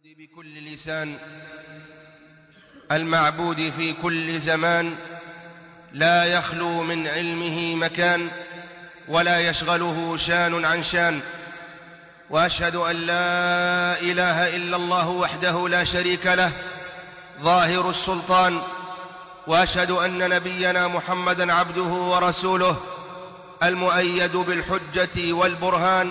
بكل لسان المعبود في كل زمان لا يخلو من علمه مكان ولا يشغله شان عن شان، وأشهد أن لا إله إلا الله وحده لا شريك له ظاهر السلطان، وأشهد أن نبينا محمدًا عبده ورسوله المؤيد بالحجة والبرهان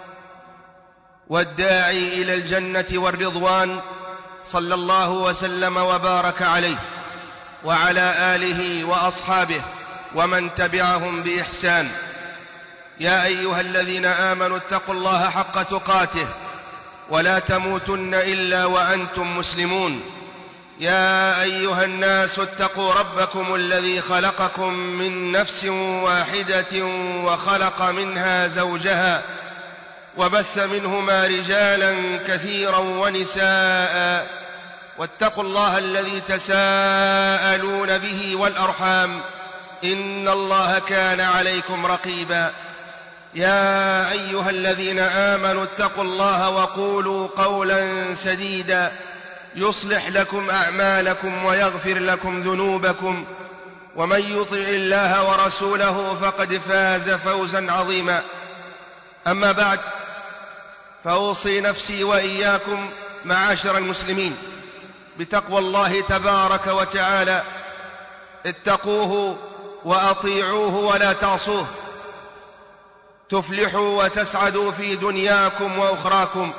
والداعي إلى الجنة والرضوان، صلى الله وسلم وبارك عليه وعلى آله وأصحابه ومن تبعهم بإحسان. يا أيها الذين آمنوا اتقوا الله حق تقاته ولا تموتن إلا وأنتم مسلمون. يا أيها الناس اتقوا ربكم الذي خلقكم من نفس واحدة وخلق منها زوجها وبث منهما رجالا كثيرا ونساء، واتقوا الله الذي تساءلون به والأرحام إن الله كان عليكم رقيبا. يا أيها الذين آمنوا اتقوا الله وقولوا قولا سديدا يصلح لكم أعمالكم ويغفر لكم ذنوبكم، ومن يطع الله ورسوله فقد فاز فوزا عظيما. أما بعد، فأوصي نفسي وإياكم معاشر المسلمين بتقوى الله تبارك وتعالى. اتقوه وأطيعوه ولا تعصوه، تفلحوا وتسعدوا في دنياكم وأخراكم.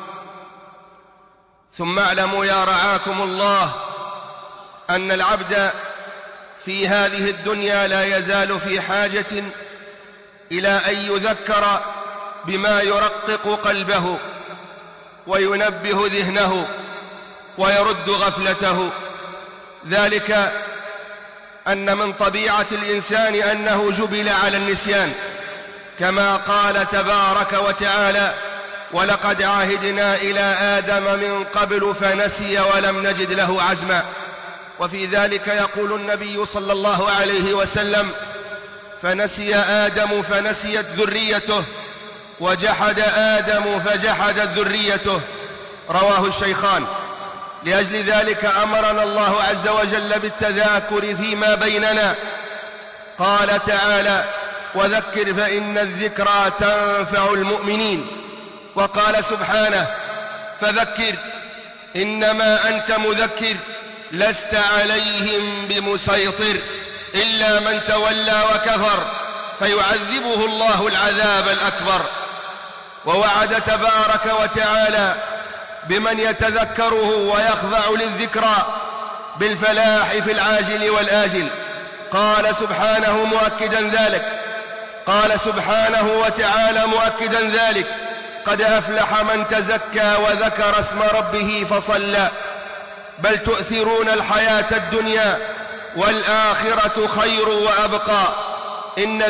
ثم اعلموا يا رعاكم الله أن العبد في هذه الدنيا لا يزال في حاجة إلى أن يذكر بما يرقق قلبه وينبه ذهنه ويرد غفلته، ذلك أن من طبيعة الإنسان أنه جبل على النسيان، كما قال تبارك وتعالى: ولقد عهدنا إلى آدم من قبل فنسي ولم نجد له عزما. وفي ذلك يقول النبي صلى الله عليه وسلم: فنسي آدم فنسيت ذريته، وجحد آدم فجحدت ذريته. رواه الشيخان. لأجل ذلك أمرنا الله عز وجل بالتذاكر فيما بيننا. قال تعالى: وذكر فإن الذكرى تنفع المؤمنين. وقال سبحانه: فذكر إنما أنت مذكر لست عليهم بمسيطر إلا من تولى وكفر فيعذبه الله العذاب الأكبر. ووعد تبارك وتعالى بمن يتذكره ويخضع للذكرى بالفلاح في العاجل والآجل. قال سبحانه مؤكدا ذلك، قال سبحانه وتعالى مؤكدا ذلك: قد أفلح من تزكى وذكر اسم ربه فصلى بل تؤثرون الحياة الدنيا والآخرة خير وأبقى إن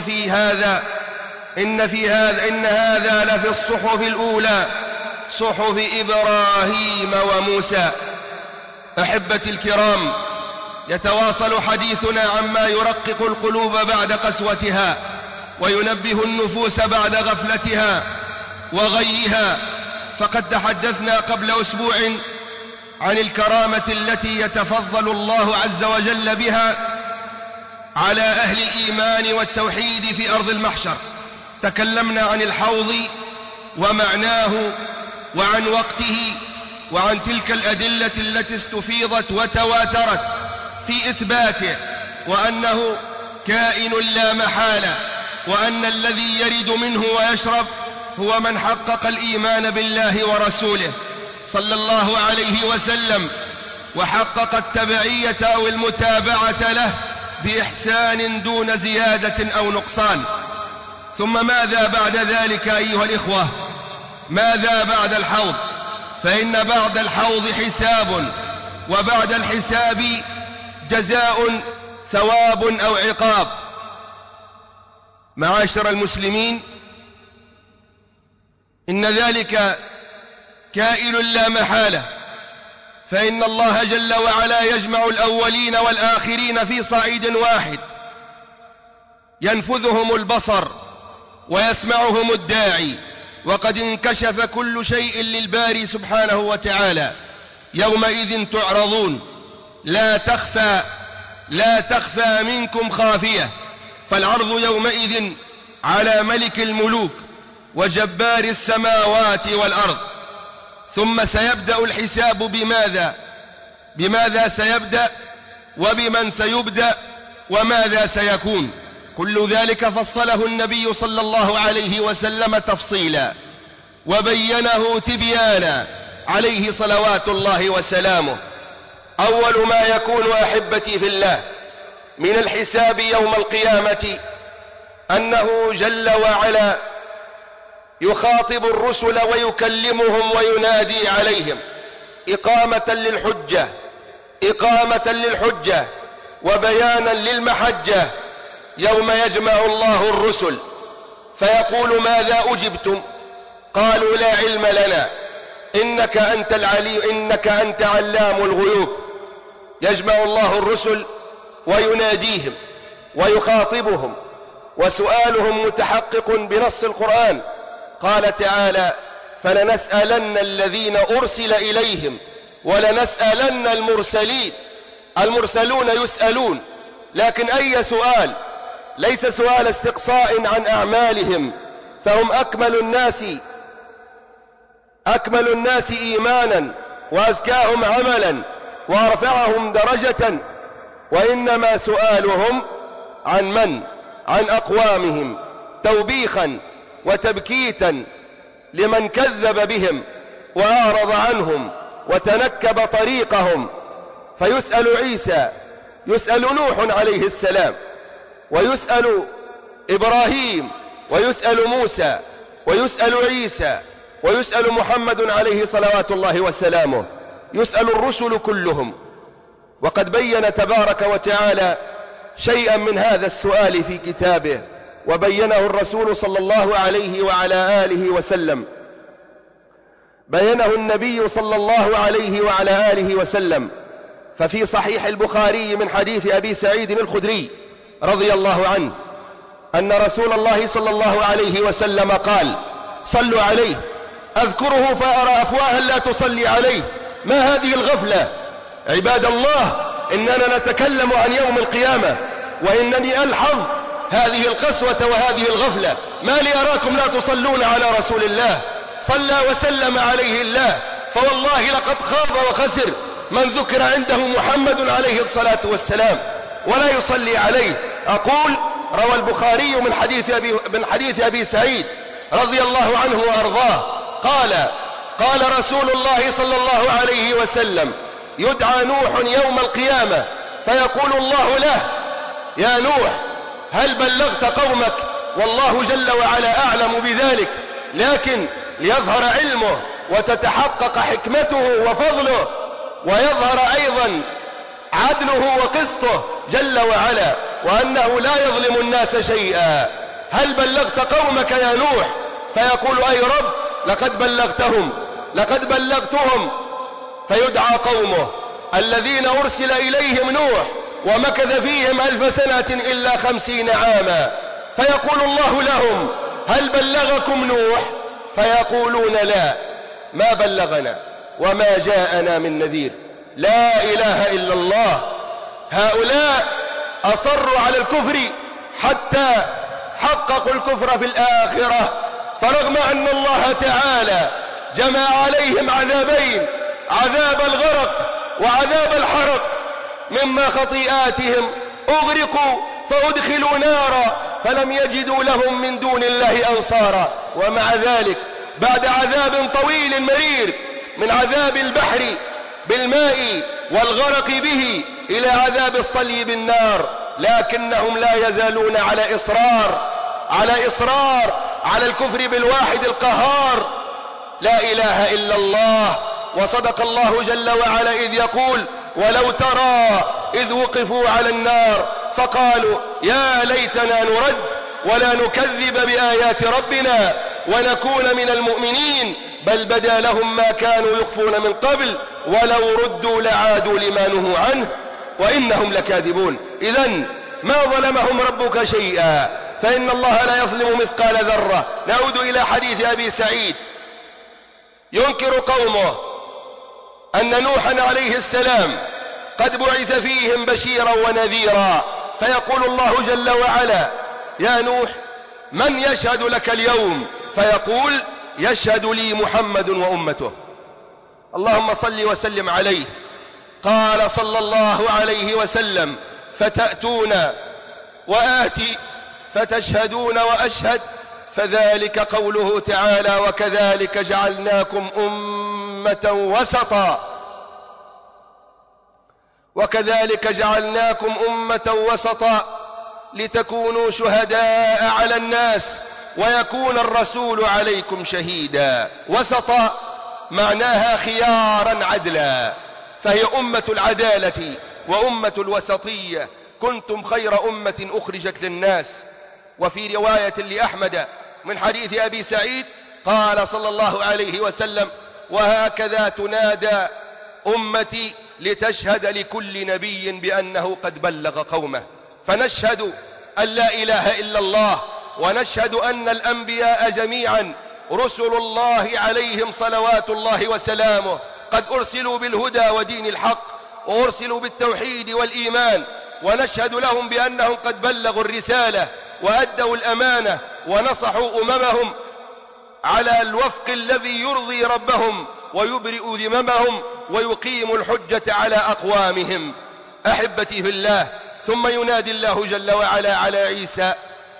هذا لفي الصحف الأولى صحف إبراهيم وموسى. أحبتي الكرام، يتواصل حديثنا عما يرقق القلوب بعد قسوتها وينبه النفوس بعد غفلتها وغيها. فقد تحدثنا قبل أسبوع عن الكرامة التي يتفضل الله عز وجل بها على أهل الإيمان والتوحيد في أرض المحشر. تكلمنا عن الحوض ومعناه وعن وقته وعن تلك الأدلة التي استفيضت وتواترت في إثباته، وأنه كائن لا محالة، وأن الذي يرد منه ويشرب هو من حقق الإيمان بالله ورسوله صلى الله عليه وسلم، وحقق التبعية أو المتابعة له بإحسان دون زيادة أو نقصان. ثم ماذا بعد ذلك أيها الإخوة؟ ماذا بعد الحوض؟ فإن بعد الحوض حساب، وبعد الحساب جزاء، ثواب أو عقاب. معاشر المسلمين، إن ذلك كائن لا محالة، فإن الله جل وعلا يجمع الأولين والآخرين في صعيد واحد، ينفذهم البصر ويسمعهم الداعي، وقد انكشف كل شيء للباري سبحانه وتعالى. يومئذ تعرضون لا تخفى منكم خافية. فالعرض يومئذ على ملك الملوك وجبار السماوات والأرض. ثم سيبدأ الحساب بماذا سيبدأ، وبمن سيبدأ، وماذا سيكون. كل ذلك فصله النبي صلى الله عليه وسلم تفصيلا وبينه تبيانا عليه صلوات الله وسلامه. أول ما يكون أحبتي في الله من الحساب يوم القيامة أنه جل وعلا يخاطب الرسل ويكلمهم وينادي عليهم إقامة للحجة وبيانا للمحجة. يوم يجمع الله الرسل فيقول ماذا أجبتم؟ قالوا لا علم لنا إنك أنت علام الغيوب. يجمع الله الرسل ويناديهم ويخاطبهم، وسؤالهم متحقق بنص القرآن. قال تعالى فلنسألن الذين أرسل إليهم ولنسألن المرسلين. المرسلون يسألون، لكن أي سؤال؟ ليس سؤال استقصاء عن أعمالهم، فهم أكمل الناس إيمانا وأزكاهم عملا وأرفعهم درجة، وإنما سؤالهم عن أقوامهم توبيخا وتبكيتا لمن كذب بهم وأعرض عنهم وتنكب طريقهم. فيسأل عيسى، يسأل نوح عليه السلام، ويسأل إبراهيم، ويسأل موسى، ويسأل عيسى، ويسأل محمد عليه صلوات الله وسلامه. يسأل الرسل كلهم. وقد بين تبارك وتعالى شيئا من هذا السؤال في كتابه، وبينه الرسول صلى الله عليه وعلى آله وسلم. بينه النبي صلى الله عليه وعلى آله وسلم. ففي صحيح البخاري من حديث أبي سعيد الخدري رضي الله عنه أن رسول الله صلى الله عليه وسلم قال صلوا عليه أذكره فأرى أفواها لا تصلي عليه. ما هذه الغفلة عباد الله؟ إننا نتكلم عن يوم القيامة، وإنني ألحظ هذه القسوة وهذه الغفلة. ما لي أراكم لا تصلون على رسول الله صلى وسلم عليه الله؟ فوالله لقد خاب وخسر من ذكر عنده محمد عليه الصلاة والسلام ولا يصلي عليه. أقول روى البخاري من حديث أبي سعيد رضي الله عنه وأرضاه قال رسول الله صلى الله عليه وسلم يدعى نوح يوم القيامة فيقول الله له يا نوح هل بلغت قومك؟ والله جل وعلا أعلم بذلك، لكن ليظهر علمه وتتحقق حكمته وفضله، ويظهر أيضا عدله وقسطه جل وعلا، وأنه لا يظلم الناس شيئا. هل بلغت قومك يا نوح؟ فيقول أي رب لقد بلغتهم. فيدعى قومه الذين أرسل إليهم نوح ومكث فيهم 1000 سنة إلا 50 عاما، فيقول الله لهم هل بلغكم نوح؟ فيقولون لا ما بلغنا وما جاءنا من نذير. لا إله إلا الله. هؤلاء أصروا على الكفر حتى حققوا الكفر في الآخرة، فرغم أن الله تعالى جمع عليهم عذابين، عذاب الغرق وعذاب الحرق، مما خطيئاتهم أغرقوا فأدخلوا نارا فلم يجدوا لهم من دون الله أنصارا. ومع ذلك بعد عذاب طويل مرير من عذاب البحر بالماء والغرق به إلى عذاب الصلي بالنار، لكنهم لا يزالون على إصرار على الكفر بالواحد القهار. لا إله إلا الله. وصدق الله جل وعلا إذ يقول ولو ترى إذ وقفوا على النار فقالوا يا ليتنا نرد ولا نكذب بآيات ربنا ونكون من المؤمنين بل بدا لهم ما كانوا يخفون من قبل ولو ردوا لعادوا لما نهوا عنه وإنهم لكاذبون. إذن ما ظلمهم ربك شيئا، فإن الله لا يظلم مثقال ذرة. نعود إلى حديث أبي سعيد. ينكر قومه أن نوحا عليه السلام قد بعث فيهم بشيرا ونذيرا، فيقول الله جل وعلا: يا نوح من يشهد لك اليوم؟ فيقول: يشهد لي محمد وأمته. اللهم صل وسلم عليه. قال صلى الله عليه وسلم: فتأتون وآتي فتشهدون وأشهد، فذلك قوله تعالى: وكذلك جعلناكم أمة وسطا، وكذلك جعلناكم أمة وسطا لتكونوا شهداء على الناس ويكون الرسول عليكم شهيدا. وسطا معناها خيارا عدلا، فهي أمة العدالة وأمة الوسطية. كنتم خير أمة أخرجت للناس. وفي رواية لأحمد من حديث أبي سعيد قال صلى الله عليه وسلم: وهكذا تنادى أمتي لتشهد لكل نبي بأنه قد بلغ قومه. فنشهد أن لا إله إلا الله، ونشهد أن الأنبياء جميعا رسل الله عليهم صلوات الله وسلامه قد أرسلوا بالهدى ودين الحق، وأرسلوا بالتوحيد والإيمان، ونشهد لهم بأنهم قد بلغوا الرسالة وأدوا الأمانة ونصحوا أممهم على الوفق الذي يرضي ربهم ويبرئ ذممهم ويقيم الحجة على أقوامهم. أحبتي في الله، ثم ينادي الله جل وعلا على عيسى،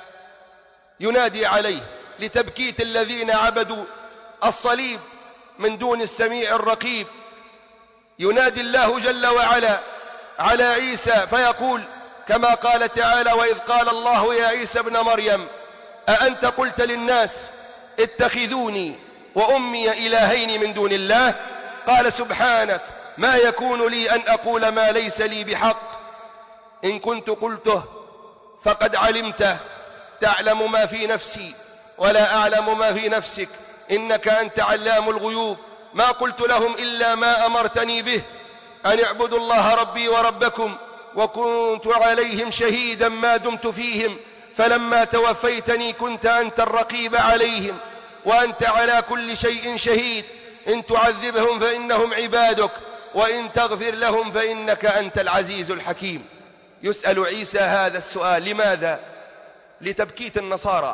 ينادي عليه لتبكيت الذين عبدوا الصليب من دون السميع الرقيب. ينادي الله جل وعلا على عيسى فيقول كما قال تعالى: وإذ قال الله يا عيسى ابن مريم أأنت قلت للناس اتخذوني وأمي إلهين من دون الله؟ قال سبحانك ما يكون لي أن أقول ما ليس لي بحق، إن كنت قلته فقد علمته، تعلم ما في نفسي ولا أعلم ما في نفسك، إنك أنت علام الغيوب. ما قلت لهم إلا ما أمرتني به، أن اعبدوا الله ربي وربكم، وكنت عليهم شهيدا ما دمت فيهم، فلما توفيتني كنت أنت الرقيب عليهم، وأنت على كل شيء شهيد، إن تعذبهم فإنهم عبادك، وإن تغفر لهم فإنك أنت العزيز الحكيم. يسأل عيسى هذا السؤال لماذا؟ لتبكيت النصارى،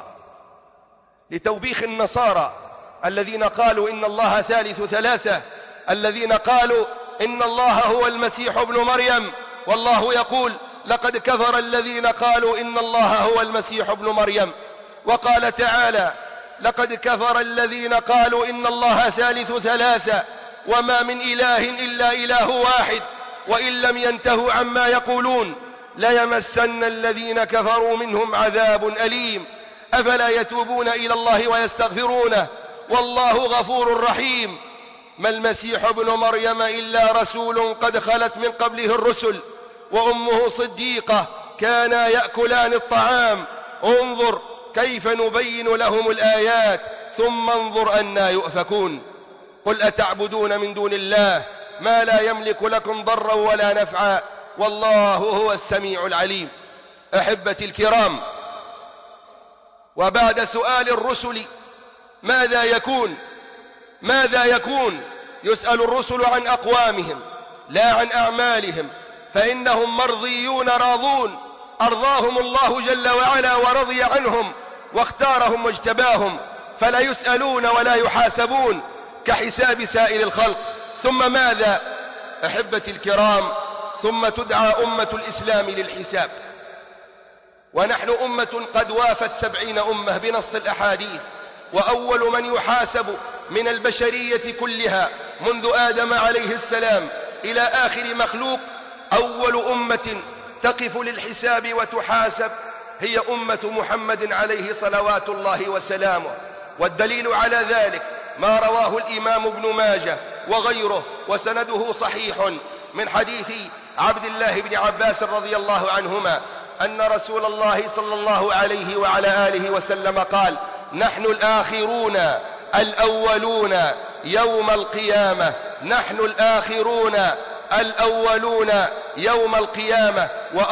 لتوبيخ النصارى الذين قالوا إن الله ثالث ثلاثة، الذين قالوا إن الله هو المسيح ابن مريم، والله يقول: لقد كفر الذين قالوا إن الله هو المسيح ابن مريم. وقال تعالى: لقد كفر الذين قالوا إن الله ثالث ثلاثة وما من إله إلا إله واحد وإن لم ينتهوا عما يقولون ليمسن الذين كفروا منهم عذاب أليم. أفلا يتوبون إلى الله ويستغفرونه والله غفور رحيم. ما المسيح ابن مريم إلا رسول قد خلت من قبله الرسل وأمه صديقة كانا يأكلان الطعام. انظر كيف نبين لهم الآيات ثم انظر أنى يؤفكون. قل أتعبدون من دون الله ما لا يملك لكم ضرا ولا نفعا والله هو السميع العليم. أحبتي الكرام، وبعد سؤال الرسل ماذا يكون يسأل الرسل عن أقوامهم لا عن أعمالهم، فإنهم مرضيون راضون، أرضاهم الله جل وعلا ورضي عنهم واختارهم واجتباهم، فلا يسألون ولا يحاسبون كحساب سائر الخلق. ثم ماذا؟ أحبتي الكرام، ثم تدعى أمة الإسلام للحساب، ونحن أمة قد وافت 70 أمة بنص الأحاديث، وأول من يحاسب من البشرية كلها منذ آدم عليه السلام إلى آخر مخلوق، أول أمة تقف للحساب وتحاسب هي أمة محمد عليه صلوات الله وسلامه. والدليل على ذلك ما رواه الإمام ابن ماجه وغيره وسنده صحيح من حديث عبد الله بن عباس رضي الله عنهما أن رسول الله صلى الله عليه وعلى آله وسلم قال: نحن الآخرون الأولون يوم القيامة، نحن الآخرون الأولون يوم القيامة،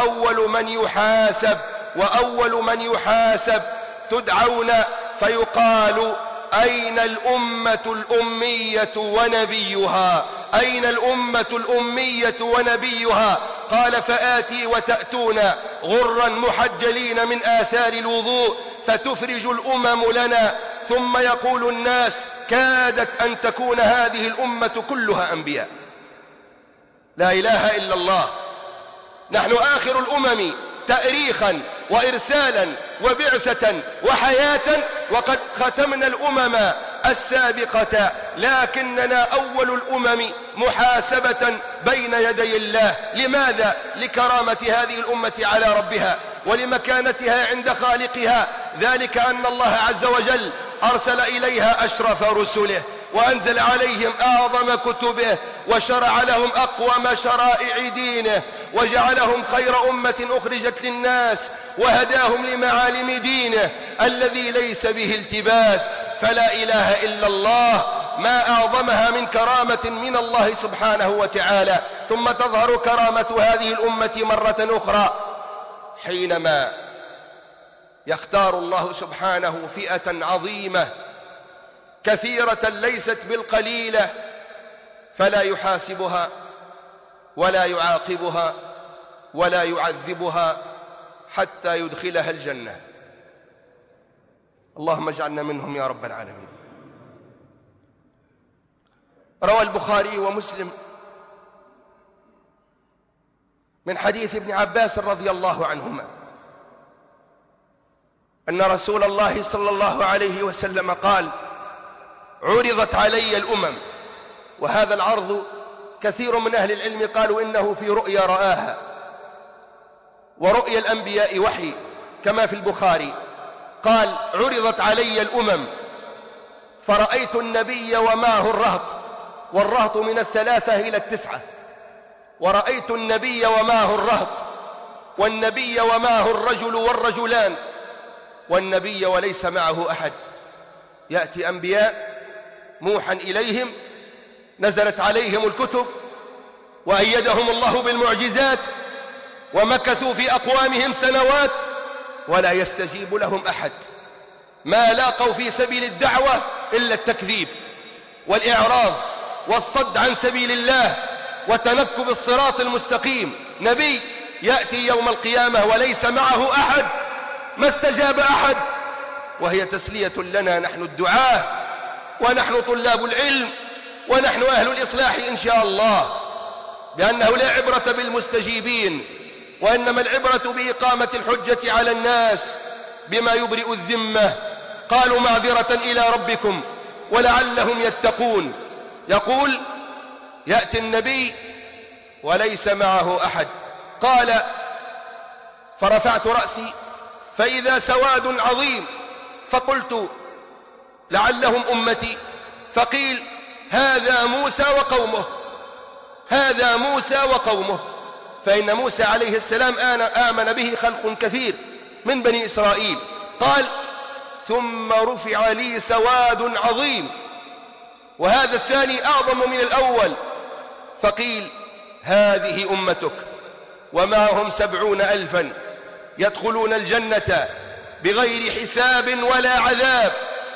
وأول من يحاسب تدعون فيقال: أين الأمة الأمية ونبيها؟ أين الأمة الأمية ونبيها؟ قال فآتي وتأتون غرا محجلين من آثار الوضوء فتفرج الأمم لنا، ثم يقول الناس كادت أن تكون هذه الأمة كلها أنبياء. لا إله إلا الله. نحن آخر الأمم تأريخا وإرسالا وبعثة وحياة، وقد ختمنا الأمم السابقة، لكننا أول الأمم محاسبة بين يدي الله. لماذا؟ لكرامة هذه الأمة على ربها ولمكانتها عند خالقها، ذلك أن الله عز وجل أرسل إليها أشرف رسله وأنزل عليهم أعظم كتبه وشرع لهم أقوم شرائع دينه وجعلهم خير أمة أخرجت للناس وهداهم لمعالم دينه الذي ليس به التباس. فلا إله إلا الله، ما أعظمها من كرامة من الله سبحانه وتعالى. ثم تظهر كرامة هذه الأمة مرة أخرى حينما يختار الله سبحانه فئة عظيمة كثيرة ليست بالقليلة، فلا يحاسبها ولا يعاقبها ولا يعذبها حتى يدخلها الجنة. اللهم اجعلنا منهم يا رب العالمين. روى البخاري ومسلم من حديث ابن عباس رضي الله عنهما أن رسول الله صلى الله عليه وسلم قال: عرضت علي الأمم. وهذا العرض كثير من أهل العلم قالوا إنه في رؤيا رآها، ورؤيا الأنبياء وحي كما في البخاري. قال: عرضت علي الأمم فرأيت النبي ومعه الرهط، والرهط من 3 إلى 9، ورأيت النبي ومعه الرهط، والنبي ومعه الرجل والرجلان، والنبي وليس معه أحد. يأتي أنبياء موحى إليهم، نزلت عليهم الكتب وأيدهم الله بالمعجزات، ومكثوا في أقوامهم سنوات ولا يستجيب لهم أحد. ما لاقوا في سبيل الدعوة إلا التكذيب والإعراض والصد عن سبيل الله وتنكب الصراط المستقيم. نبي يأتي يوم القيامة وليس معه أحد، ما استجاب أحد. وهي تسلية لنا نحن الدعاة ونحن طلاب العلم ونحن أهل الإصلاح إن شاء الله، بأنه لا عبرة بالمستجيبين، وإنما العبرة بإقامة الحجة على الناس بما يبرئ الذمة. قالوا معذرة إلى ربكم ولعلهم يتقون. يقول: يأتي النبي وليس معه أحد. قال: فرفعت رأسي فإذا سواد عظيم، فقلت لعلهم أمتي، فقيل: هذا موسى وقومه، هذا موسى وقومه. فإن موسى عليه السلام آمن به خلق كثير من بني إسرائيل. قال: ثم رفع لي سواد عظيم، وهذا الثاني أعظم من الأول، فقيل: هذه أمتك ومعهم 70,000 يدخلون الجنة بغير حساب ولا عذاب.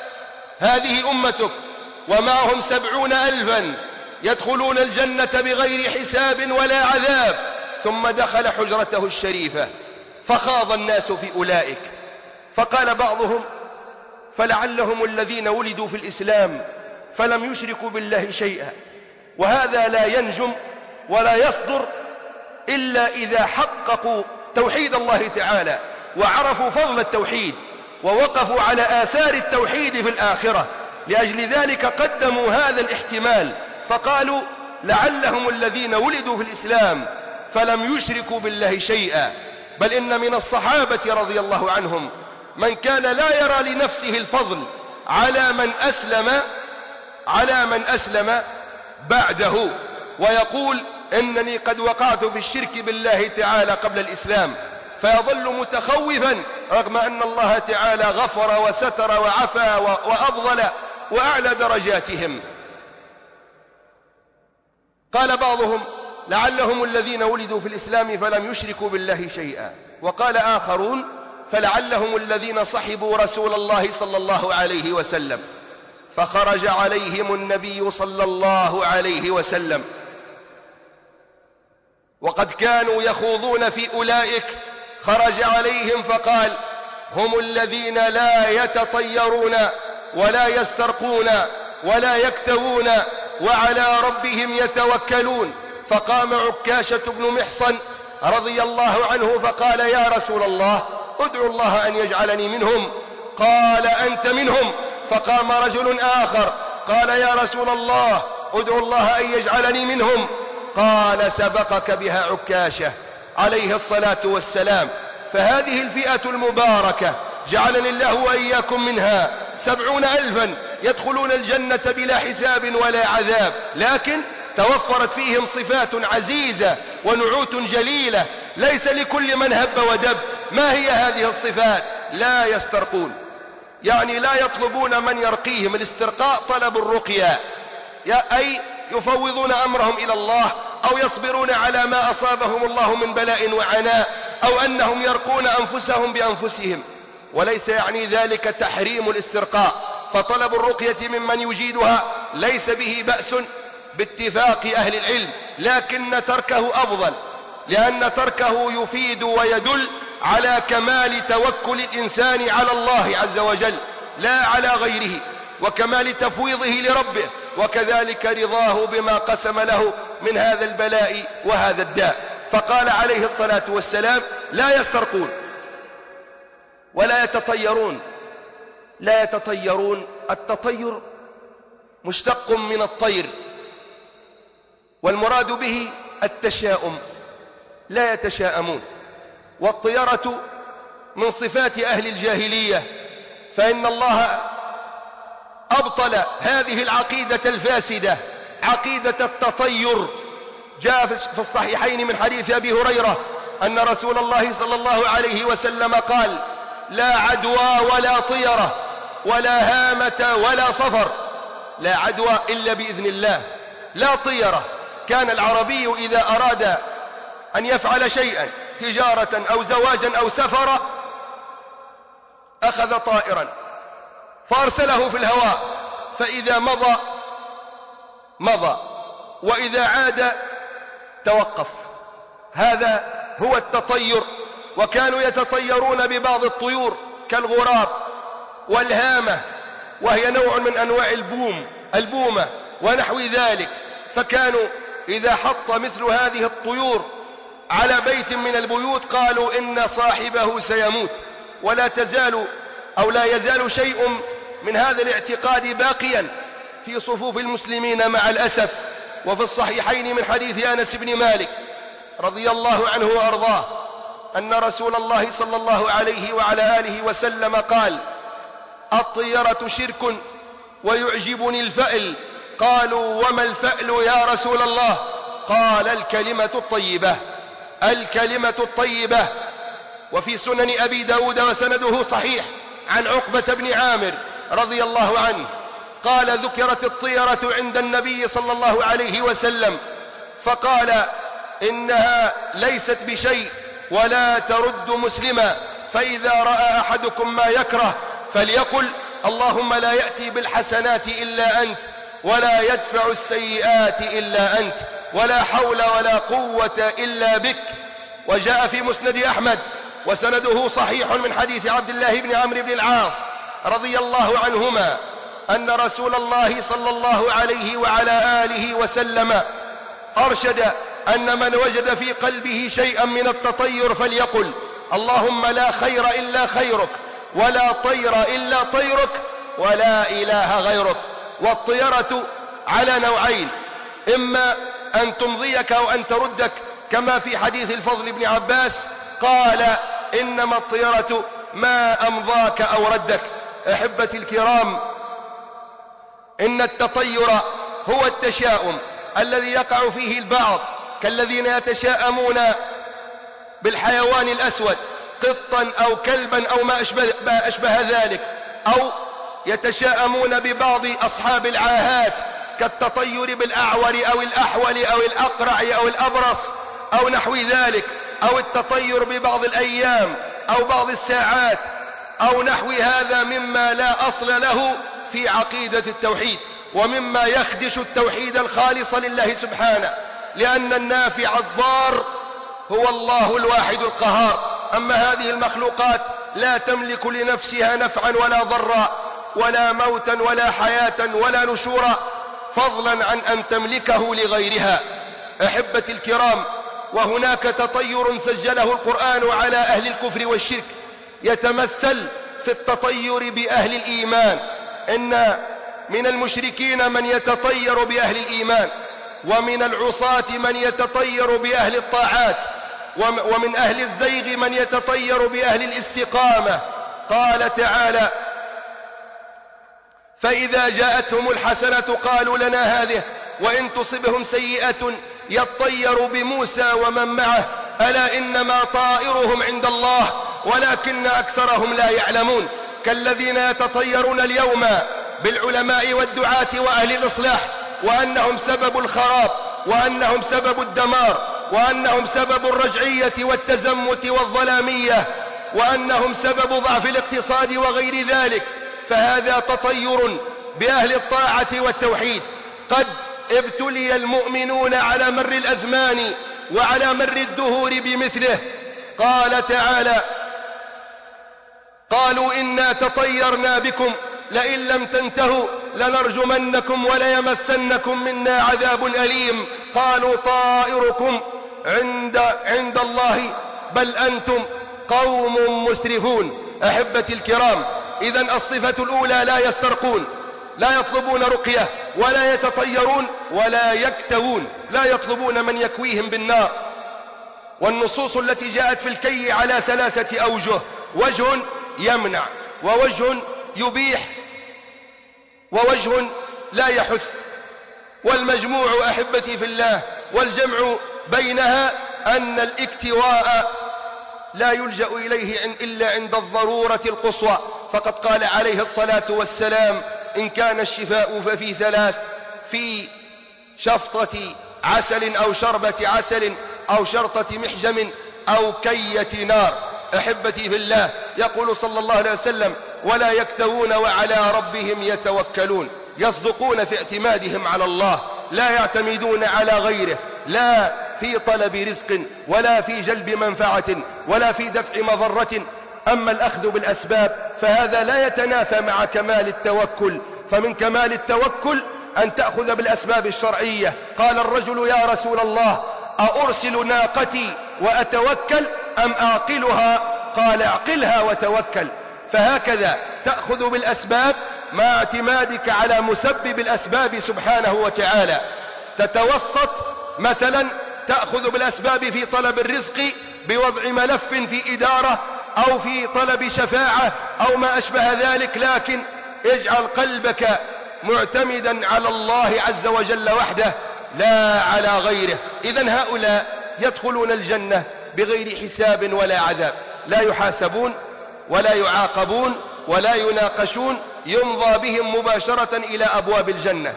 هذه أمتك ومعهم 70,000 يدخلون الجنة بغير حساب ولا عذاب. ثم دخل حجرته الشريفة فخاض الناس في أولئك، فقال بعضهم: فلعلهم الذين ولدوا في الإسلام فلم يشركوا بالله شيئا. وهذا لا ينجم ولا يصدر إلا إذا حققوا توحيد الله تعالى وعرفوا فضل التوحيد ووقفوا على آثار التوحيد في الآخرة. لأجل ذلك قدموا هذا الاحتمال فقالوا: لعلهم الذين ولدوا في الإسلام فلم يشركوا بالله شيئا. بل إن من الصحابة رضي الله عنهم من كان لا يرى لنفسه الفضل على من أسلم بعده، ويقول: إنني قد وقعت في الشرك بالله تعالى قبل الإسلام، فيظل متخوفا رغم أن الله تعالى غفر وستر وعفى وأفضل وأعلى درجاتهم. قال بعضهم: لعلهم الذين ولدوا في الإسلام فلم يشركوا بالله شيئا. وقال آخرون: فلعلهم الذين صحبوا رسول الله صلى الله عليه وسلم فخرج عليهم النبي صلى الله عليه وسلم، وقد كانوا يخوضون في أولئك، خرج عليهم فقال: هم الذين لا يتطيرون ولا يسترقون ولا يكتوون وعلى ربهم يتوكلون. فقام عكاشة بن محصن رضي الله عنه فقال: يا رسول الله، ادعو الله أن يجعلني منهم. قال: أنت منهم. فقام رجل آخر قال: يا رسول الله، ادعو الله أن يجعلني منهم. قال: سبقك بها عكاشة عليه الصلاة والسلام. فهذه الفئة المباركة جعلني الله وإياكم منها، 70,000 يدخلون الجنة بلا حساب ولا عذاب، لكن توفرت فيهم صفات عزيزة ونعوت جليلة ليس لكل من هب ودب. ما هي هذه الصفات؟ لا يسترقون، يعني لا يطلبون من يرقيهم. الاسترقاء طلب الرقية، أي يفوضون أمرهم إلى الله، أو يصبرون على ما أصابهم الله من بلاء وعناء، أو أنهم يرقون أنفسهم بأنفسهم. وليس يعني ذلك تحريم الاسترقاء، فطلب الرقية ممن يجيدها ليس به بأس باتفاق أهل العلم، لكن تركه أفضل، لأن تركه يفيد ويدل على كمال توكل الإنسان على الله عز وجل لا على غيره، وكمال تفويضه لربه، وكذلك رضاه بما قسم له من هذا البلاء وهذا الداء. فقال عليه الصلاة والسلام: لا يسترقون ولا يتطيرون. لا يتطيرون، التطير مشتق من الطير، والمراد به التشاؤم، لا يتشاءمون. والطيرة من صفات أهل الجاهلية، فإن الله أبطل هذه العقيدة الفاسدة، عقيدة التطير. جاء في الصحيحين من حديث أبي هريرة أن رسول الله صلى الله عليه وسلم قال: لا عدوى ولا طيرة ولا هامة ولا صفر. لا عدوى إلا بإذن الله، لا طيرة. كان العربي إذا أراد أن يفعل شيئا، تجارة أو زواجا أو سفرا، أخذ طائرا فأرسله في الهواء، فإذا مضى وإذا عاد توقف. هذا هو التطير. وكانوا يتطيرون ببعض الطيور كالغراب والهامة، وهي نوع من أنواع البومة ونحو ذلك. فكانوا إذا حط مثل هذه الطيور على بيت من البيوت قالوا إن صاحبه سيموت. ولا تزال أو لا يزال شيء من هذا الاعتقاد باقيا في صفوف المسلمين مع الأسف. وفي الصحيحين من حديث أنس بن مالك رضي الله عنه وأرضاه أن رسول الله صلى الله عليه وعلى آله وسلم قال: الطيرة شرك ويعجبني الفأل. قالوا: وما الفأل يا رسول الله؟ قال: الكلمة الطيبة، الكلمة الطيبة. وفي سنن أبي داود وسنده صحيح عن عقبة بن عامر رضي الله عنه قال: ذكرت الطيرة عند النبي صلى الله عليه وسلم فقال: إنها ليست بشيء ولا ترد مسلما، فإذا رأى أحدكم ما يكره فليقل: اللهم لا يأتي بالحسنات إلا أنت، ولا يدفع السيئات إلا أنت، ولا حول ولا قوة إلا بك. وجاء في مسند أحمد وسنده صحيح من حديث عبد الله بن عمرو بن العاص رضي الله عنهما أن رسول الله صلى الله عليه وعلى آله وسلم أرشد أن من وجد في قلبه شيئا من التطير فليقل: اللهم لا خير إلا خيرك، ولا طير إلا طيرك، ولا إله غيرك. والطيرة على نوعين: إما أن تمضيك أو أن تردك، كما في حديث الفضل بن عباس قال: إنما الطيرة ما أمضاك أو ردك. أحبتي الكرام، إن التطير هو التشاؤم الذي يقع فيه البعض، كالذين يتشاءمون بالحيوان الأسود، قطا أو كلبا أو ما أشبه ذلك، أو يتشاءمون ببعض أصحاب العاهات كالتطير بالأعور أو الأحول أو الأقرع أو الأبرص أو نحو ذلك، أو التطير ببعض الأيام أو بعض الساعات أو نحو هذا مما لا أصل له في عقيدة التوحيد، ومما يخدش التوحيد الخالص لله سبحانه، لأن النافع الضار هو الله الواحد القهار. أما هذه المخلوقات لا تملك لنفسها نفعا ولا ضرا ولا موتا ولا حياة ولا نشورا، فضلا عن أن تملكه لغيرها. أحبتي الكرام، وهناك تطير سجله القرآن على أهل الكفر والشرك يتمثل في التطير بأهل الإيمان. إن من المشركين من يتطير بأهل الإيمان، ومن العصاة من يتطير بأهل الطاعات، ومن أهل الزيغ من يتطير بأهل الاستقامة. قال تعالى: فإذا جاءتهم الحسنة قالوا لنا هذه وإن تصبهم سيئة يطيروا بموسى ومن معه ألا إنما طائرهم عند الله ولكن أكثرهم لا يعلمون. كالذين يتطيرون اليوم بالعلماء والدعاة وأهل الإصلاح، وأنهم سبب الخراب، وأنهم سبب الدمار، وأنهم سبب الرجعية والتزمت والظلامية، وأنهم سبب ضعف الاقتصاد وغير ذلك. فهذا تطير بأهل الطاعة والتوحيد. قد ابتلي المؤمنون على مر الأزمان وعلى مر الدهور بمثله. قال تعالى: قالوا إنا تطيرنا بكم لئن لم تنتهوا لنرجمنكم وليمسنكم منا عذاب أليم. قالوا طائركم عند الله بل أنتم قوم مسرفون. أحبتي الكرام، إذن الصفة الأولى لا يسترقون، لا يطلبون رقية، ولا يتطيرون، ولا يكتوون، لا يطلبون من يكويهم بالنار. والنصوص التي جاءت في الكي على 3 أوجه: وجه يمنع، ووجه يبيح، ووجه لا يحث. والمجموع أحبتي في الله والجمع بينها أن الاكتواء لا يلجأ إليه إلا عند الضرورة القصوى. فقد قال عليه الصلاة والسلام: إن كان الشفاء ففي 3: في شفطة عسل أو شربة عسل أو شرطة محجم أو كية نار. أحبتي في الله، يقول صلى الله عليه وسلم: ولا يكتوون وعلى ربهم يتوكلون. يصدقون في اعتمادهم على الله، لا يعتمدون على غيره، لا في طلب رزق ولا في جلب منفعة ولا في دفع مضرة. أما الأخذ بالأسباب فهذا لا يتنافى مع كمال التوكل، فمن كمال التوكل أن تأخذ بالأسباب الشرعية. قال الرجل: يا رسول الله، أأرسل ناقتي وأتوكل أم أعقلها؟ قال: اعقلها وتوكل. فهكذا تأخذ بالأسباب مع اعتمادك على مسبب الأسباب سبحانه وتعالى. تتوسط مثلا، تأخذ بالأسباب في طلب الرزق بوضع ملف في إدارة أو في طلب شفاعة أو ما أشبه ذلك، لكن اجعل قلبك معتمدا على الله عز وجل وحده لا على غيره. إذن هؤلاء يدخلون الجنة بغير حساب ولا عذاب، لا يحاسبون ولا يعاقبون ولا يناقشون، يمضى بهم مباشرة إلى أبواب الجنة.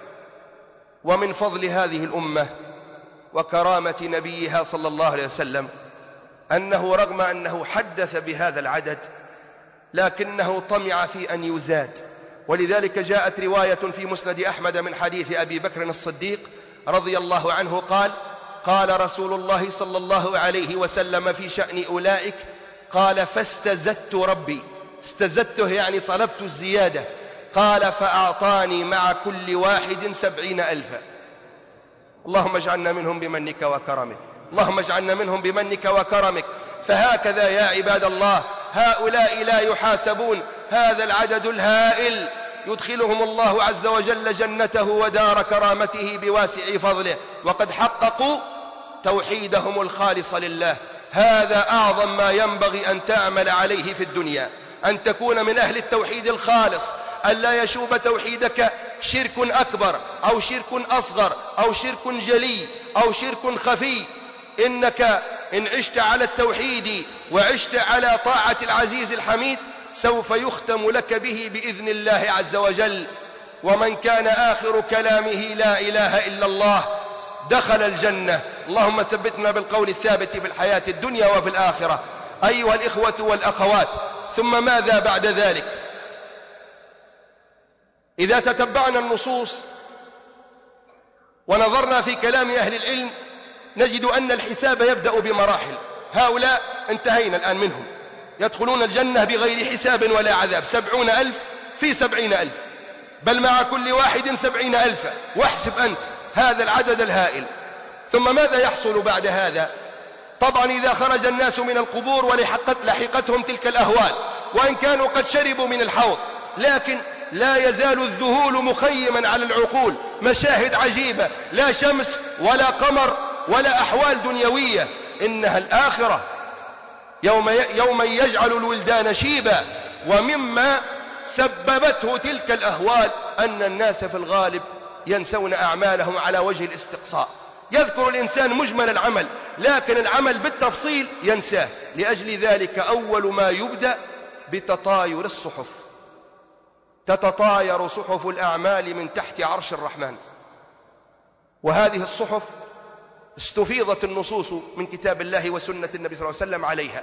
ومن فضل هذه الأمة وكرامة نبيها صلى الله عليه وسلم أنه رغم أنه حدث بهذا العدد لكنه طمع في أن يزاد. ولذلك جاءت رواية في مسند أحمد من حديث أبي بكر الصديق رضي الله عنه قال: قال رسول الله صلى الله عليه وسلم في شأن أولئك، قال: فاستزدت ربي. استزدته يعني طلبت الزيادة. قال: فأعطاني مع كل واحد 70,000. اللهم اجعلنا منهم بمنك وكرمك، اللهم اجعلنا منهم بمنك وكرمك. فهكذا يا عباد الله، هؤلاء لا يحاسبون. هذا العدد الهائل يدخلهم الله عز وجل جنته ودار كرامته بواسع فضله، وقد حققوا توحيدهم الخالص لله. هذا أعظم ما ينبغي أن تعمل عليه في الدنيا، أن تكون من أهل التوحيد الخالص، أن لا يشوب توحيدك شرك أكبر أو شرك أصغر أو شرك جلي أو شرك خفي. إنك إن عشت على التوحيد وعشت على طاعة العزيز الحميد سوف يختم لك به بإذن الله عز وجل. ومن كان آخر كلامه لا إله إلا الله دخل الجنة. اللهم ثبتنا بالقول الثابت في الحياة الدنيا وفي الآخرة. أيها الإخوة والأخوات، ثم ماذا بعد ذلك؟ إذا تتبعنا النصوص ونظرنا في كلام أهل العلم نجد أن الحساب يبدأ بمراحل. هؤلاء انتهينا الآن منهم، يدخلون الجنة بغير حساب ولا عذاب، 70,000 في 70,000، بل مع كل واحد 70,000. واحسب أنت هذا العدد الهائل. ثم ماذا يحصل بعد هذا؟ طبعا إذا خرج الناس من القبور ولحقتهم تلك الأهوال، وإن كانوا قد شربوا من الحوض، لكن لا يزال الذهول مخيما على العقول، مشاهد عجيبة، لا شمس ولا قمر ولا أحوال دنيوية، إنها الآخرة يوم يجعل الولدان شيبا. ومما سببته تلك الأهوال أن الناس في الغالب ينسون أعمالهم على وجه الاستقصاء. يذكر الإنسان مجمل العمل، لكن العمل بالتفصيل ينساه. لأجل ذلك أول ما يبدأ بتطاير الصحف، تتطاير صحف الأعمال من تحت عرش الرحمن. وهذه الصحف استفيضت النصوص من كتاب الله وسنة النبي صلى الله عليه وسلم عليها،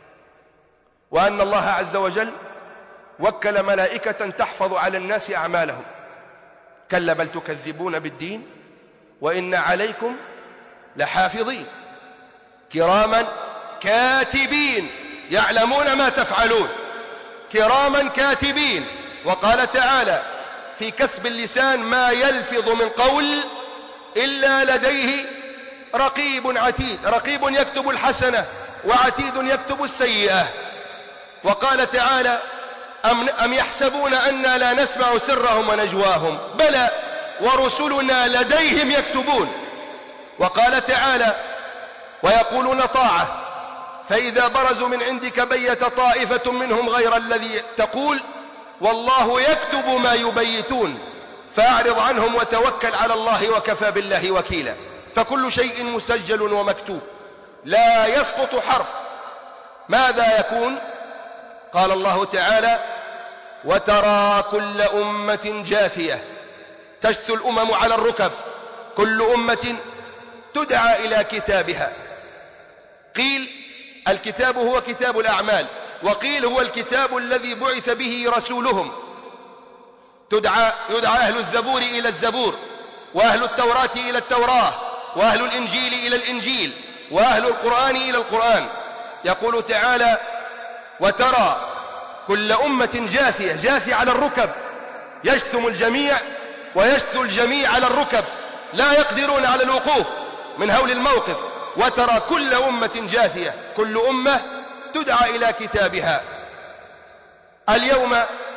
وأن الله عز وجل وكل ملائكة تحفظ على الناس أعمالهم. كلا بل تكذبون بالدين وإن عليكم لحافظين كراما كاتبين يعلمون ما تفعلون، كراما كاتبين. وقال تعالى في كسب اللسان ما يلفظ من قول إلا لديه رقيب عتيد، رقيب يكتب الحسنة وعتيد يكتب السيئة. وقال تعالى أم يحسبون أنا لا نسمع سرهم ونجواهم بلى ورسلنا لديهم يكتبون. وقال تعالى ويقولون طاعة فإذا برزوا من عندك بيت طائفة منهم غير الذي تقول والله يكتب ما يبيتون فأعرض عنهم وتوكل على الله وكفى بالله وكيلا. فكل شيء مسجل ومكتوب لا يسقط حرف. ماذا يكون؟ قال الله تعالى وترى كل أمة جاثية، تجثو الأمم على الركب، كل أمة تدعى إلى كتابها. قيل الكتاب هو كتاب الأعمال، وقيل هو الكتاب الذي بعث به رسولهم. يدعى أهل الزبور إلى الزبور، وأهل التوراة إلى التوراة، وأهل الإنجيل إلى الإنجيل، وأهل القرآن إلى القرآن. يقول تعالى وترى كل أمة جاثية على الركب، يجثم الجميع ويجثو الجميع على الركب، لا يقدرون على الوقوف من هول الموقف. وترى كل أمة جاثية، كل أمة تدعى إلى كتابها. اليوم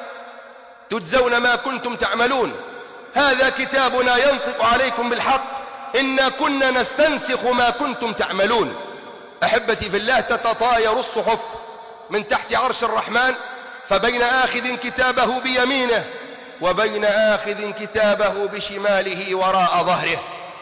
تجزون ما كنتم تعملون، هذا كتابنا ينطق عليكم بالحق إنا كنا نستنسخ ما كنتم تعملون. أحبتي في الله، تتطاير الصحف من تحت عرش الرحمن، فبين آخذ كتابه بيمينه وبين آخذ كتابه بشماله وراء ظهره.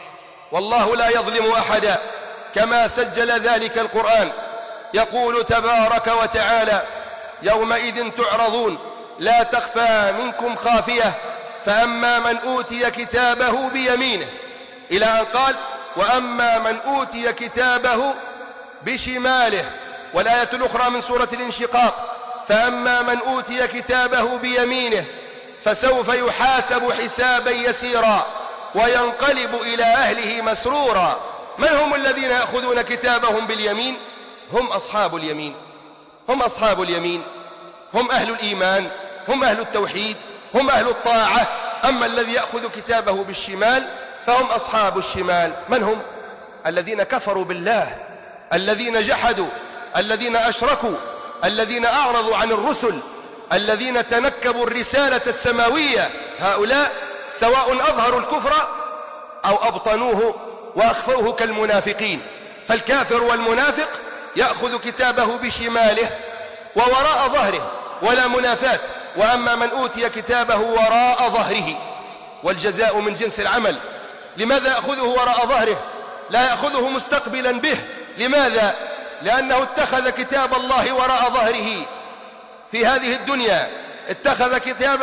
والله لا يظلم أحدا كما سجل ذلك القرآن. يقول تبارك وتعالى يومئذ تعرضون لا تخفى منكم خافية فأما من أوتي كتابه بيمينه، إلى أن قال وأما من أوتي كتابه بشماله. والآية الأخرى من سورة الانشقاق فأما من أوتي كتابه بيمينه فسوف يحاسب حسابا يسيرا وينقلب إلى أهله مسرورا. من هم الذين يأخذون كتابهم باليمين؟ هم أصحاب اليمين، هم أصحاب اليمين، هم أهل الإيمان، هم أهل التوحيد، هم أهل الطاعة. أما الذي يأخذ كتابه بالشمال فهم أصحاب الشمال. من هم؟ الذين كفروا بالله، الذين جحدوا، الذين أشركوا، الذين أعرضوا عن الرسل، الذين تنكبوا الرسالة السماوية. هؤلاء سواء أظهروا الكفر أو أبطنوه وأخفوه كالمنافقين. فالكافر والمنافق يأخذ كتابه بشماله ووراء ظهره ولا منافات. وأما من أوتي كتابه وراء ظهره، والجزاء من جنس العمل. لماذا يأخذه وراء ظهره؟ لا يأخذه مستقبلا به. لماذا؟ لأنه اتخذ كتاب الله وراء ظهره في هذه الدنيا، اتخذ كتاب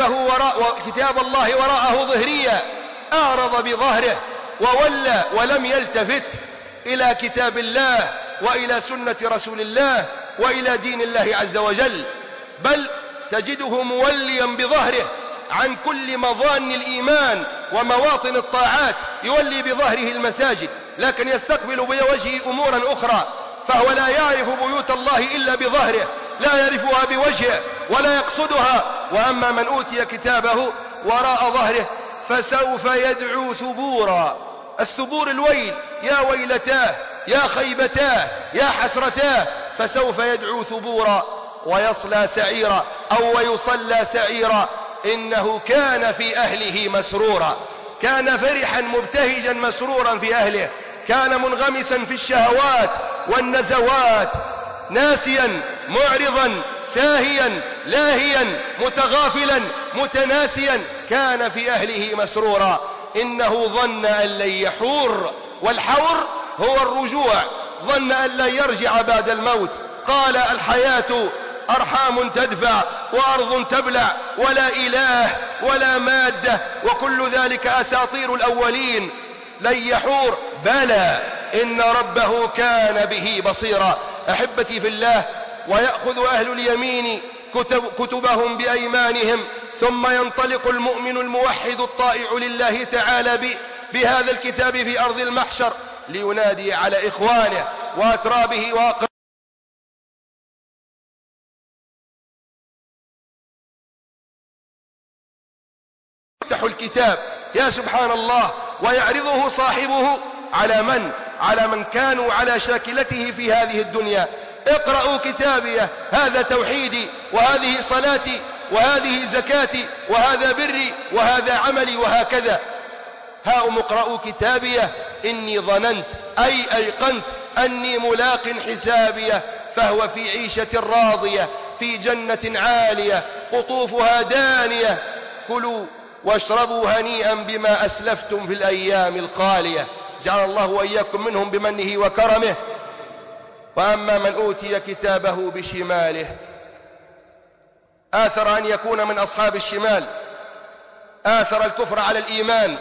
الله وراءه ظهريا، أعرض بظهره وولى ولم يلتفت إلى كتاب الله وإلى سنة رسول الله وإلى دين الله عز وجل، بل تجده موليا بظهره عن كل مظان الإيمان ومواطن الطاعات، يولي بظهره المساجد لكن يستقبل بوجهه أمورا أخرى، فهو لا يعرف بيوت الله إلا بظهره، لا يعرفها بوجهه ولا يقصدها. وأما من أوتي كتابه وراء ظهره فسوف يدعو ثبورا. الثبور الويل، يا ويلتاه يا خيبتاه يا حسرتاه، فسوف يدعو ثبورا ويصلى سعيرا أو ويصلى سعيرا، إنه كان في أهله مسرورا. كان فرحا مبتهجا مسرورا في أهله، كان منغمسا في الشهوات والنزوات، ناسيا معرضا ساهيا لاهيا متغافلا متناسيا، كان في أهله مسرورا. إنه ظن أن لن يحور، والحور هو الرجوع، ظن أن لن يرجع بعد الموت. قال الحياة أرحام تدفع وأرض تبلع ولا إله ولا مادة وكل ذلك أساطير الأولين. لن يحور بلى إن ربه كان به بصيرا. أحبتي في الله، ويأخذ أهل اليمين كتبهم بأيمانهم، ثم ينطلق المؤمن الموحد الطائع لله تعالى بهذا الكتاب في أرض المحشر لينادي على إخوانه وأترابه وأقربه. يفتح الكتاب يا سبحان الله ويعرضه صاحبه على من؟ على من كانوا على شاكلته في هذه الدنيا. اقرأوا كتابيه، هذا توحيدي وهذه صلاتي وهذه زكاتي وهذا بري وهذا عملي وهكذا. هاؤم اقرأوا كتابيه إني ظننت أي أيقنت أني ملاق حسابيه، فهو في عيشة راضية في جنة عالية قطوفها دانية، كلوا واشربوا هنيئا بما أسلفتم في الأيام الخالية. جعل الله وإياكم منهم بمنه وكرمه. وأما من أوتي كتابه بشماله آثر أن يكون من أصحاب الشمال، آثر الكفر على الإيمان،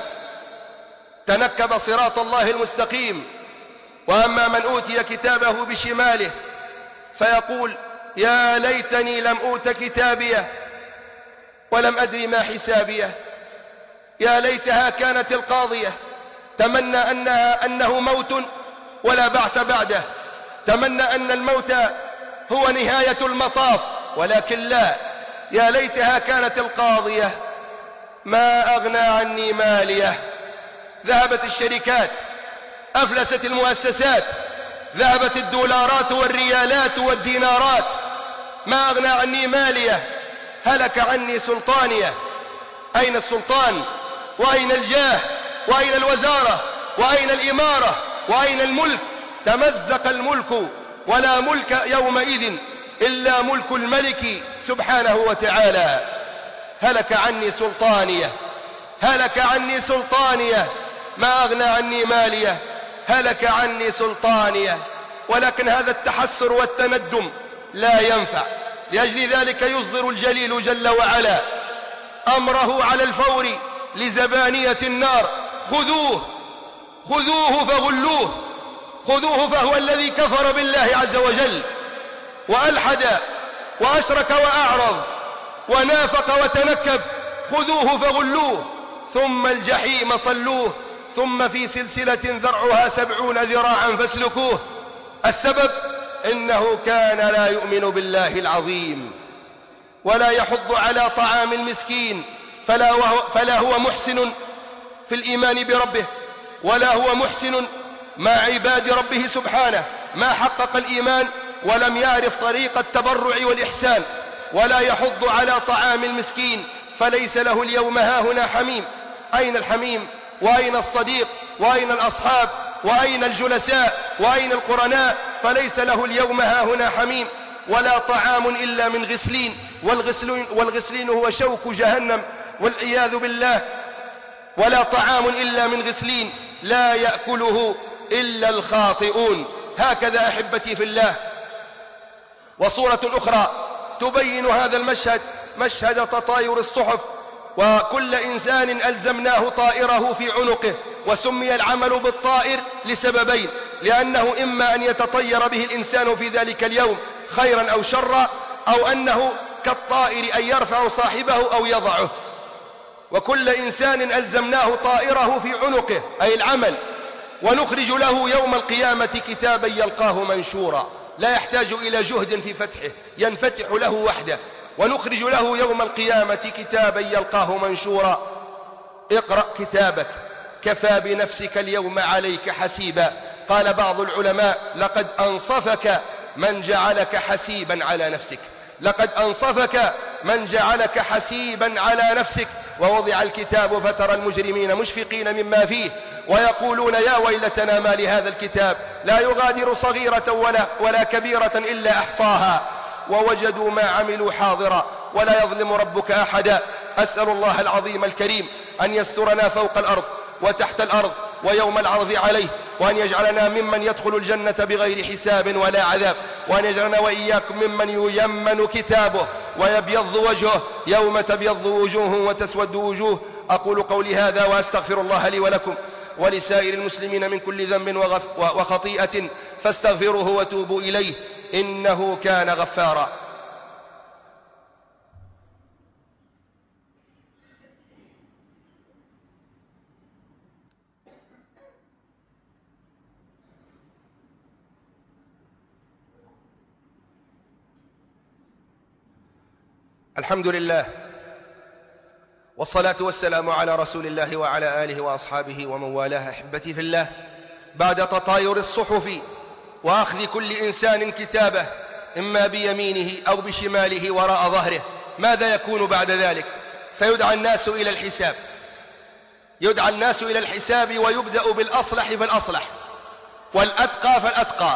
تنكب صراط الله المستقيم. وأما من أوتي كتابه بشماله فيقول يا ليتني لم أوت كتابيه ولم أدري ما حسابيه، يا ليتها كانت القاضية. تمنى أنه موت ولا بعث بعده، تمنى أن الموت هو نهاية المطاف، ولكن لا، يا ليتها كانت القاضية ما أغنى عني ماليه. ذهبت الشركات، أفلست المؤسسات، ذهبت الدولارات والريالات والدينارات، ما أغنى عني ماليه، هلك عني سلطانيه. أين السلطان؟ وأين الجاه؟ وأين الوزارة؟ وأين الإمارة؟ وأين الملك؟ تمزق الملك، ولا ملك يومئذ إلا ملك الملك سبحانه وتعالى. هلك عني سلطانيه، هلك عني سلطانيه، ما أغنى عني ماليه، هلك عني سلطانيه. ولكن هذا التحسر والتندم لا ينفع، لأجل ذلك يصدر الجليل جل وعلا أمره على الفور لزبانية النار: خذوه خذوه فغلوه. خذوه فهو الذي كفر بالله عز وجل وألحد وأشرك وأعرض ونافق وتنكب. خذوه فغلوه ثم الجحيم صلوه ثم في سلسلة ذرعها 70 ذراعا فاسلكوه. السبب إنه كان لا يؤمن بالله العظيم ولا يحض على طعام المسكين، فلا هو محسن في الإيمان بربه، ولا هو محسن مع عباد ربه سبحانه، ما حقق الإيمان ولم يعرف طريق التبرع والإحسان، ولا يحض على طعام المسكين، فليس له اليوم هاهنا حميم. أين الحميم؟ وأين الصديق؟ وأين الأصحاب؟ وأين الجلساء؟ وأين القرناء؟ فليس له اليوم هاهنا حميم، ولا طعام إلا من غسلين، والغسلين هو شوك جهنم والعياذ بالله. ولا طعام إلا من غسلين لا يأكله إلا الخاطئون. هكذا أحبتي في الله. وصورة أخرى تبين هذا المشهد، مشهد تطاير الصحف. وكل إنسان ألزمناه طائره في عنقه. وسمي العمل بالطائر لسببين: لأنه إما أن يتطير به الإنسان في ذلك اليوم خيرا أو شرا، أو أنه كالطائر أن يرفع صاحبه أو يضعه. وكل إنسان ألزمناه طائره في عنقه أي العمل، ونخرج له يوم القيامة كتابا يلقاه منشورا لا يحتاج إلى جهد في فتحه، ينفتح له وحده. ونخرج له يوم القيامة كتابا يلقاه منشورا. اقرأ كتابك كفى بنفسك اليوم عليك حسيبا. قال بعض العلماء لقد أنصفك من جعلك حسيبا على نفسك، لقد أنصفك من جعلك حسيبا على نفسك. ووضع الكتاب فترى المجرمين مشفقين مما فيه ويقولون يا ويلتنا ما لهذا الكتاب لا يغادر صغيرة ولا كبيرة إلا أحصاها ووجدوا ما عملوا حاضرا ولا يظلم ربك أحدا. أسأل الله العظيم الكريم أن يسترنا فوق الأرض وتحت الأرض ويوم العرض عليه، وأن يجعلنا ممن يدخل الجنة بغير حساب ولا عذاب، وأن يجعلنا وإياكم ممن ييمن كتابه ويبيض وجهه يوم تبيض وجوه وتسود وجوه. أقول قولي هذا وأستغفر الله لي ولكم ولسائر المسلمين من كل ذنب وخطيئة فاستغفروه وتوبوا إليه إنه كان غفارا. الحمد لله والصلاة والسلام على رسول الله وعلى آله وأصحابه ومن والاه. أحبتي في الله، بعد تطاير الصحف وأخذ كل إنسان كتابه إما بيمينه أو بشماله وراء ظهره، ماذا يكون بعد ذلك؟ سيدعى الناس إلى الحساب، يدعى الناس إلى الحساب، ويبدأ بالأصلح فالأصلح، والأتقى فالأتقى،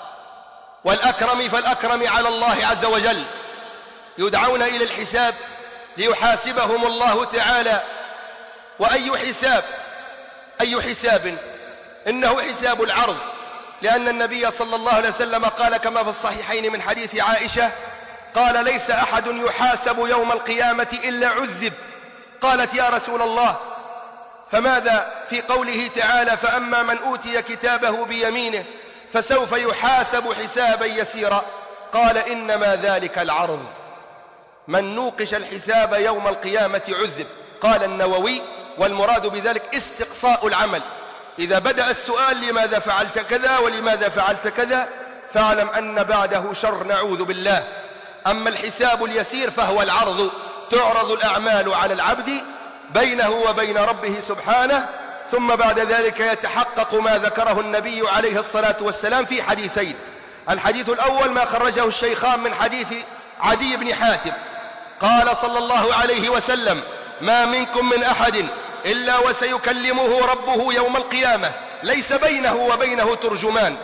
والأكرم فالأكرم على الله عز وجل. يدعون إلى الحساب ليحاسبهم الله تعالى. وأي حساب؟ أي حساب؟ إنه حساب العرض، لأن النبي صلى الله عليه وسلم قال كما في الصحيحين من حديث عائشة قال ليس أحد يحاسب يوم القيامة إلا عذب. قالت يا رسول الله فماذا في قوله تعالى فأما من أوتي كتابه بيمينه فسوف يحاسب حسابا يسيرا؟ قال إنما ذلك العرض، من نوقش الحساب يوم القيامة عذب. قال النووي والمراد بذلك استقصاء العمل، إذا بدأ السؤال لماذا فعلت كذا ولماذا فعلت كذا فاعلم أن بعده شر نعوذ بالله. أما الحساب اليسير فهو العرض، تعرض الأعمال على العبد بينه وبين ربه سبحانه، ثم بعد ذلك يتحقق ما ذكره النبي عليه الصلاة والسلام في حديثين. الحديث الأول ما خرجه الشيخان من حديث عدي بن حاتم قال صلى الله عليه وسلم ما منكم من أحد إلا وسيكلمه ربه يوم القيامة ليس بينه وبينه ترجمان.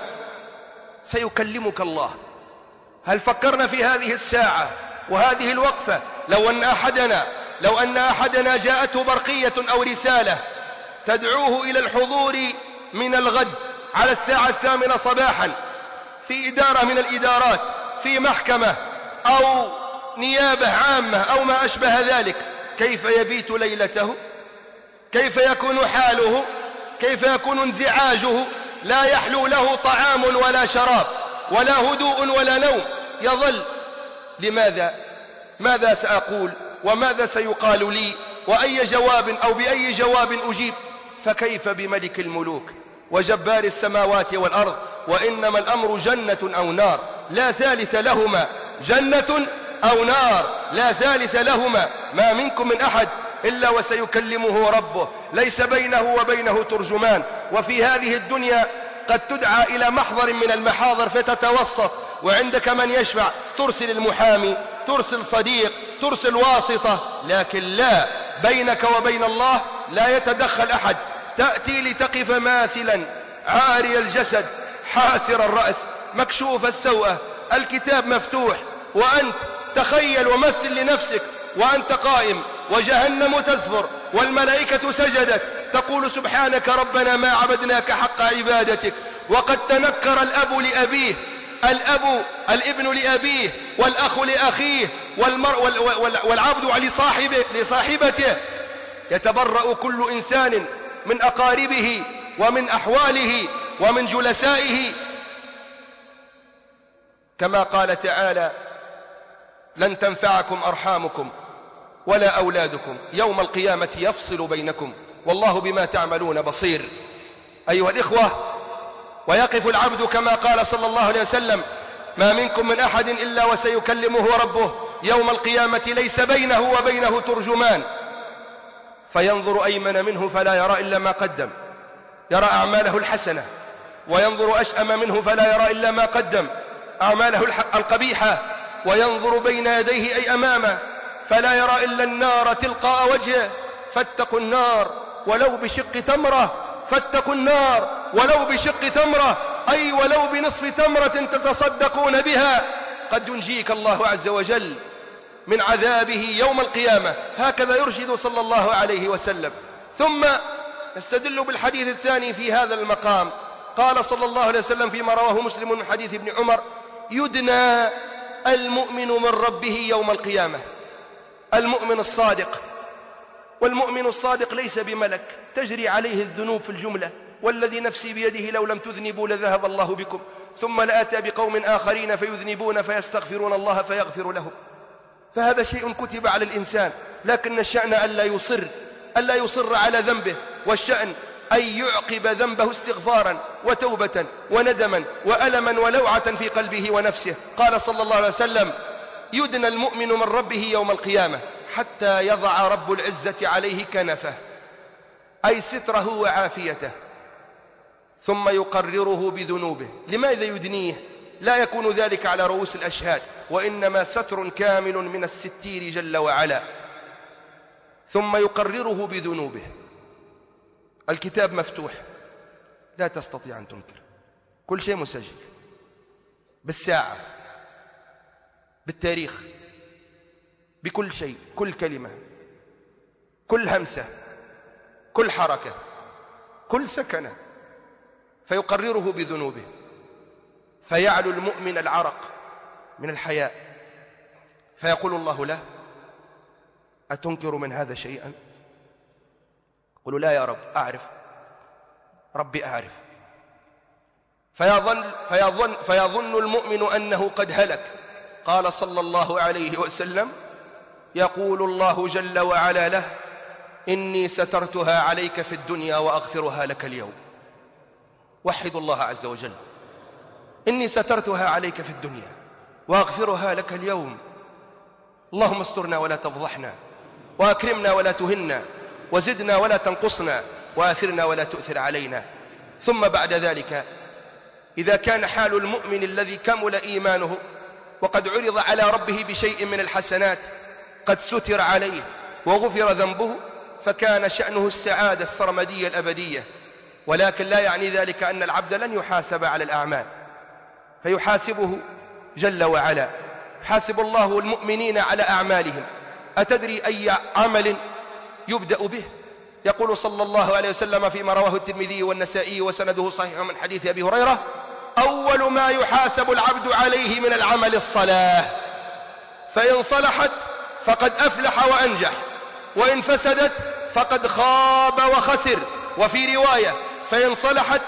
سيكلمك الله. هل فكرنا في هذه الساعة وهذه الوقفة لو أن أحدنا جاءته برقية أو رسالة تدعوه إلى الحضور من الغد على الساعة 8 صباحا في إدارة من الإدارات، في محكمة أو نيابة عامة أو ما أشبه ذلك، كيف يبيت ليلته؟ كيف يكون حاله؟ كيف يكون انزعاجه؟ لا يحلو له طعام ولا شراب ولا هدوء ولا نوم، يظل. لماذا؟ ماذا سأقول وماذا سيقال لي وأي جواب أو بأي جواب أجيب؟ فكيف بملك الملوك وجبار السماوات والأرض؟ وإنما الأمر جنة أو نار لا ثالث لهما، جنة أو نار لا ثالث لهما. ما منكم من أحد إلا وسيكلمه ربه ليس بينه وبينه ترجمان. وفي هذه الدنيا قد تدعى إلى محضر من المحاضر فتتوسط، وعندك من يشفع، ترسل المحامي، ترسل صديق، ترسل واسطة، لكن لا، بينك وبين الله لا يتدخل أحد. تأتي لتقف ماثلا عاري الجسد حاسر الرأس مكشوف السوءة، الكتاب مفتوح، وأنت تخيل ومثل لنفسك وأنت قائم وجهنم تزفر والملائكة سجدت تقول سبحانك ربنا ما عبدناك حق عبادتك، وقد تنكر الأب لأبيه، الابن لأبيه، والأخ لأخيه، والعبد لصاحبته. يتبرأ كل إنسان من أقاربه ومن أحواله ومن جلسائه، كما قال تعالى لن تنفعكم أرحامكم ولا أولادكم، يوم القيامة يفصل بينكم والله بما تعملون بصير. أيها الإخوة، ويقف العبد كما قال صلى الله عليه وسلم: ما منكم من أحد إلا وسيكلمه ربه يوم القيامة ليس بينه وبينه ترجمان، فينظر أيمن منه فلا يرى إلا ما قدم، يرى أعماله الحسنة، وينظر أشأم منه فلا يرى إلا ما قدم، أعماله القبيحة، وينظر بين يديه أي أمامه فلا يرى إلا النار تلقاء وجهه، فاتقوا النار ولو بشق تمرة، فاتقوا النار ولو بشق تمرة، أي ولو بنصف تمرة تتصدقون بها قد ينجيك الله عز وجل من عذابه يوم القيامة. هكذا يرشد صلى الله عليه وسلم. ثم نستدل بالحديث الثاني في هذا المقام. قال صلى الله عليه وسلم فيما رواه مسلم من حديث ابن عمر: يدنى المؤمن من ربه يوم القيامة. المؤمن الصادق، والمؤمن الصادق ليس بملك تجري عليه الذنوب في الجملة، والذي نفسي بيده لو لم تذنبوا لذهب الله بكم ثم لأتى بقوم آخرين فيذنبون فيستغفرون الله فيغفر لهم. فهذا شيء كتب على الإنسان، لكن الشأن ألا يصر على ذنبه، والشأن أن يعقب ذنبه استغفارا وتوبة وندما وألما ولوعة في قلبه ونفسه. قال صلى الله عليه وسلم: يدنى المؤمن من ربه يوم القيامة حتى يضع رب العزة عليه كنفه، أي ستره وعافيته، ثم يقرره بذنوبه. لماذا يدنيه؟ لا يكون ذلك على رؤوس الأشهاد، وإنما ستر كامل من الستير جل وعلا. ثم يقرره بذنوبه. الكتاب مفتوح، لا تستطيع أن تنكر، كل شيء مسجل بالساعة، بالتاريخ، بكل شيء، كل كلمة، كل همسة، كل حركة، كل سكنة. فيقرره بذنوبه، فيعلو المؤمن العرق من الحياء، فيقول الله له: أتنكر من هذا شيئا؟ يقول: لا يا رب، أعرف، ربي أعرف. فيظن المؤمن أنه قد هلك. قال صلى الله عليه وسلم: يقول الله جل وعلا له: إني سترتها عليك في الدنيا وأغفرها لك اليوم. وحدوا الله عز وجل. إني سترتها عليك في الدنيا وأغفرها لك اليوم. اللهم استرنا ولا تفضحنا، وأكرمنا ولا تهنا، وزدنا ولا تنقصنا، وآثرنا ولا تؤثر علينا. ثم بعد ذلك إذا كان حال المؤمن الذي كمل إيمانه وقد عرض على ربه بشيء من الحسنات قد ستر عليه وغفر ذنبه، فكان شأنه السعادة السرمدية الأبدية. ولكن لا يعني ذلك أن العبد لن يحاسب على الأعمال، فيحاسبه جل وعلا. حاسب الله المؤمنين على أعمالهم. أتدري أي عمل يبدأ به؟ يقول صلى الله عليه وسلم فيما رواه الترمذي والنسائي وسنده صحيح من حديث أبي هريرة: أول ما يحاسب العبد عليه من العمل الصلاة، فإن صلحت فقد أفلح وأنجح، وإن فسدت فقد خاب وخسر. وفي رواية: فإن صلحت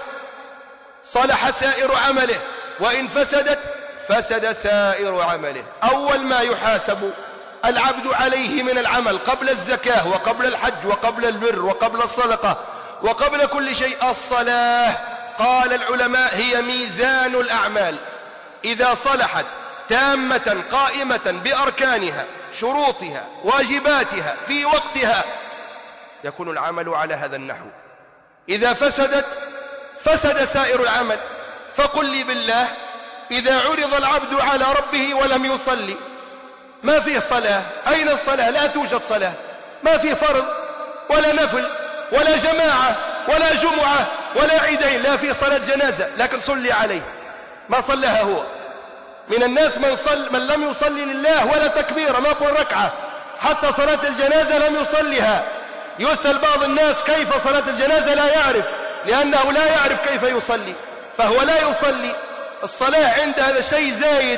صلح سائر عمله، وإن فسدت فسد سائر عمله. أول ما يحاسب العبد عليه من العمل قبل الزكاة وقبل الحج وقبل البر وقبل الصدقة وقبل كل شيء الصلاة. قال العلماء: هي ميزان الأعمال، إذا صلحت تامة قائمة بأركانها شروطها واجباتها في وقتها يكون العمل على هذا النحو. إذا فسدت فسد سائر العمل. فقل لي بالله، إذا عرض العبد على ربه ولم يصلي، ما فيه صلاة، أين الصلاة؟ لا توجد صلاة، ما فيه فرض ولا نفل ولا جماعة ولا جمعة ولا عيدين، لا فيه صلاة جنازة لكن صلي عليه، ما صلىها هو. من الناس من لم يصلي لله ولا تكبيرة، ما قل ركعة، حتى صلاة الجنازة لم يصليها. يسأل بعض الناس كيف صلاة الجنازة، لا يعرف، لأنه لا يعرف كيف يصلي، فهو لا يصلي. الصلاة عند هذا شيء زايد،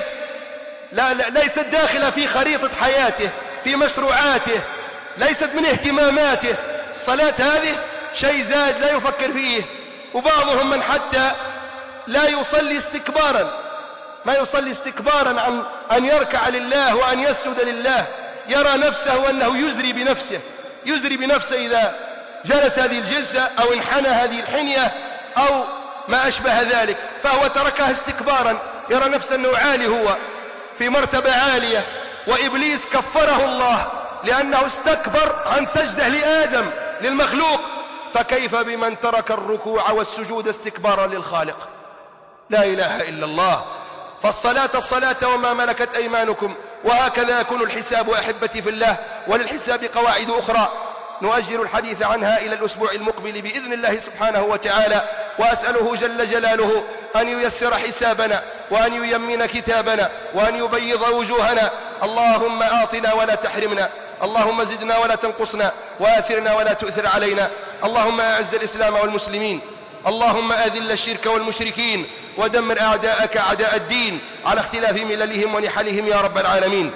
ليست داخلة في خريطة حياته، في مشروعاته، ليست من اهتماماته. الصلاة هذه شيء زائد لا يفكر فيه. وبعضهم من حتى لا يصلي استكبارا، ما يصلي استكبارا عن أن يركع لله وأن يسجد لله، يرى نفسه أنه يزري بنفسه إذا جلس هذه الجلسة أو انحنى هذه الحنية أو ما أشبه ذلك، فهو تركها استكبارا، يرى نفسه أنه عالي، هو في مرتبة عالية، وإبليس كفره الله لأنه استكبر عن سجده لآدم للمخلوق، فكيف بمن ترك الركوع والسجود استكبارا للخالق؟ لا إله إلا الله. فالصلاة الصلاة وما ملكت أيمانكم، وهكذا يكون الحساب أحبتي في الله. وللحساب قواعد أخرى نؤجل الحديث عنها إلى الأسبوع المقبل بإذن الله سبحانه وتعالى، وأسأله جل جلاله أن ييسر حسابنا وأن ييمن كتابنا وأن يبيض وجوهنا. اللهم آتنا ولا تحرمنا، اللهم زدنا ولا تنقصنا، وآثرنا ولا تؤثر علينا. اللهم أعز الإسلام والمسلمين، اللهم أذل الشرك والمشركين، ودمر أعداءك أعداء الدين على اختلاف مللهم ونحلهم يا رب العالمين.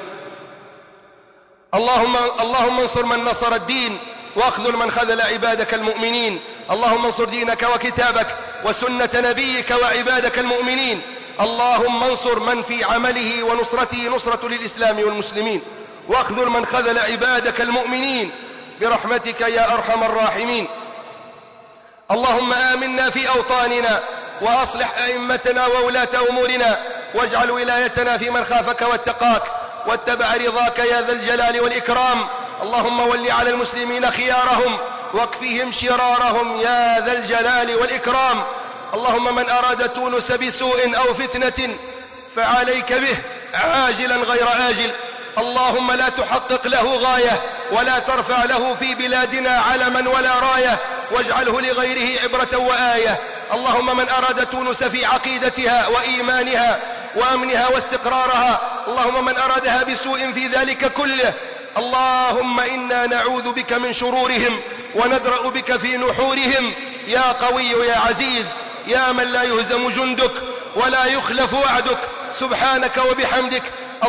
اللهم انصر من نصر الدين، واخذل من خذل عبادك المؤمنين. اللهم انصر دينك وكتابك وسنة نبيك وعبادك المؤمنين. اللهم انصر من في عمله ونصرته نصرة للإسلام والمسلمين، واخذل من خذل عبادك المؤمنين برحمتك يا أرحم الراحمين. اللهم آمنا في أوطاننا، وأصلح أئمتنا وولاة أمورنا، واجعل ولايتنا في من خافك واتقاك واتبع رضاك يا ذا الجلال والإكرام. اللهم ول على المسلمين خيارهم واكفهم شرارهم يا ذا الجلال والإكرام. اللهم من أراد تونس بسوء أو فتنة فعليك به عاجلا غير آجل. اللهم لا تحقق له غاية ولا ترفع له في بلادنا علما ولا راية، واجعله لغيره عبرة وآية. اللهم من أراد تونس في عقيدتها وإيمانها وأمنها واستقرارها، اللهم من أرادها بسوء في ذلك كله، اللهم إنا نعوذ بك من شرورهم وندرأ بك في نحورهم يا قوي يا عزيز، يا من لا يهزم جندك ولا يخلف وعدك، سبحانك وبحمدك.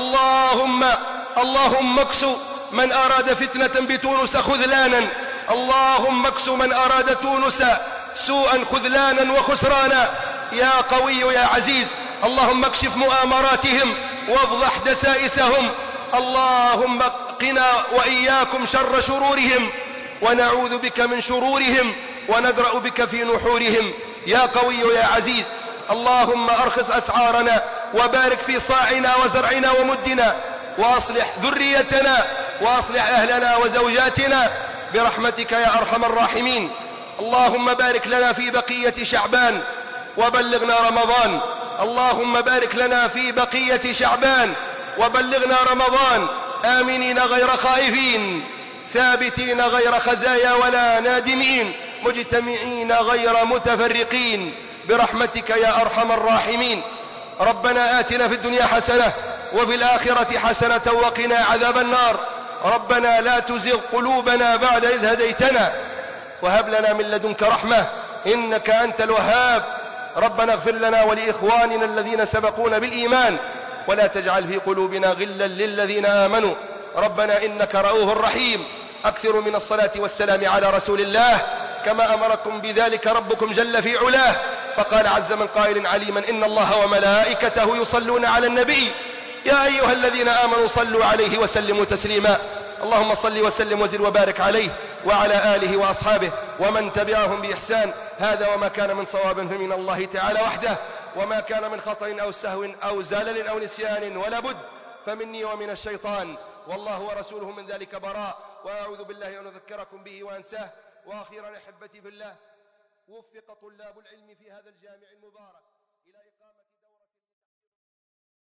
اللهم اكسو من أراد فتنة بتونس خذلانا، اللهم اكسو من أراد تونس سوءا خذلانا وخسرانا يا قوي يا عزيز. اللهم اكشف مؤامراتهم وافضح دسائسهم. اللهم قنا وإياكم شر شرورهم، ونعوذ بك من شرورهم وندرأ بك في نحورهم يا قوي يا عزيز. اللهم أرخص أسعارنا وبارك في صاعنا وزرعنا ومدنا، وأصلح ذريتنا وأصلح أهلنا وزوجاتنا برحمتك يا أرحم الراحمين. اللهم بارك لنا في بقية شعبان وبلغنا رمضان. اللهم بارك لنا في بقية شعبان وبلغنا رمضان آمنين غير خائفين، ثابتين غير خزايا ولا نادمين، مجتمعين غير متفرقين برحمتك يا أرحم الراحمين. ربنا آتنا في الدنيا حسنة وفي الآخرة حسنة وقنا عذاب النار. ربنا لا تزغ قلوبنا بعد إذ هديتنا وهب لنا من لدنك رحمة إنك أنت الوهاب. ربنا اغفر لنا ولإخواننا الذين سبقونا بالإيمان ولا تجعل في قلوبنا غلا للذين آمنوا ربنا إنك رؤوف رحيم. أكثروا من الصلاة والسلام على رسول الله كما أمركم بذلك ربكم جل في علاه، فقال عز من قائل عليما إن الله وملائكته يصلون على النبي يا أيها الذين آمنوا صلوا عليه وسلموا تسليما. اللهم صل وسلم وزد وبارك عليه وعلى آله وأصحابه ومن تبعهم بإحسان. هذا وما كان من صواب فمن الله تعالى وحده، وما كان من خطأ أو سهو أو زلل أو نسيان ولا بد فمني ومن الشيطان، والله ورسوله من ذلك براء. وأعوذ بالله أن أذكركم به وأنساه. وأخيرا أحبتي في الله، وفق طلاب العلم في هذا الجامع المبارك